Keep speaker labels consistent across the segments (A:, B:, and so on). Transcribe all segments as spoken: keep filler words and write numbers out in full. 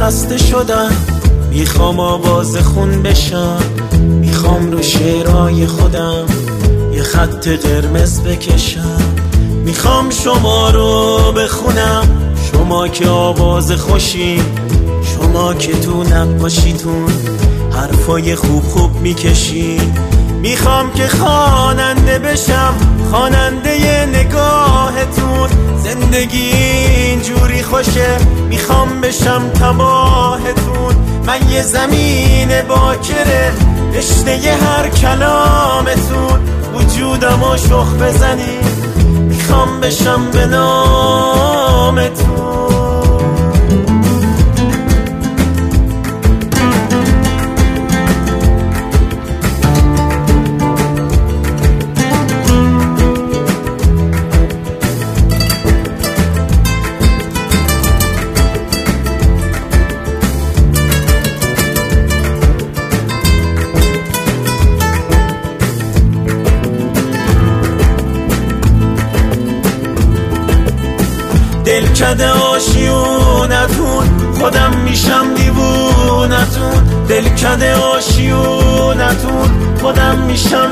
A: خسته شدم، میخوام آواز خون بشم، میخوام رو شعرهای خودم یه خط قرمز بکشم، میخوام شما رو بخونم، شما که آواز خوشی، شما که تو نقاشیتون حرفای خوب خوب میکشی. میخوام که خواننده بشم، خواننده نگاهتون، زندگی اینجوری خوشه، میخوام بشم تباهتون. من یه زمین باکره، رشته هر کلامتون، وجودمو شخ بزنی، میخوام بشم به نامتون. دلکده آشیونتون، خودم میشم دیوونتون. دلکده آشیونتون، خودم میشم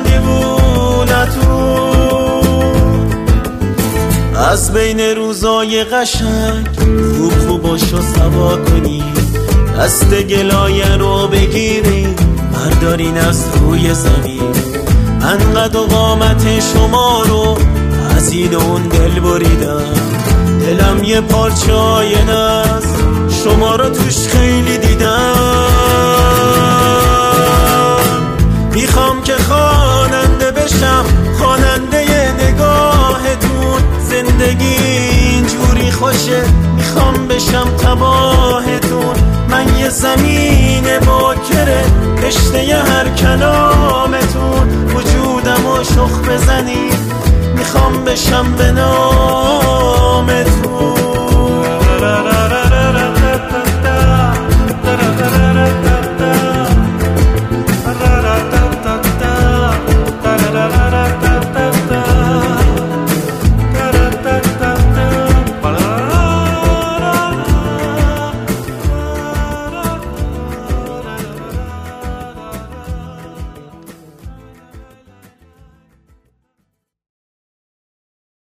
A: دیوونتون. از بین روزای قشنگ خوب خوباشو سوا کنی، دست گلایه رو بگیری بردارین از روی زمین. من قد و قامت شما رو از این اون دل بریدم، دلم یه پارچه آینه است، شما رو توش خیلی دیدم. میخوام که خواننده بشم، خواننده نگاهتون، زندگی اینجوری خوشه، میخوام بشم تباهتون. من یه زمین باکره، رشته هر کلامتون، وجودمو شخ بزنی، میخوام بشم به نامتون.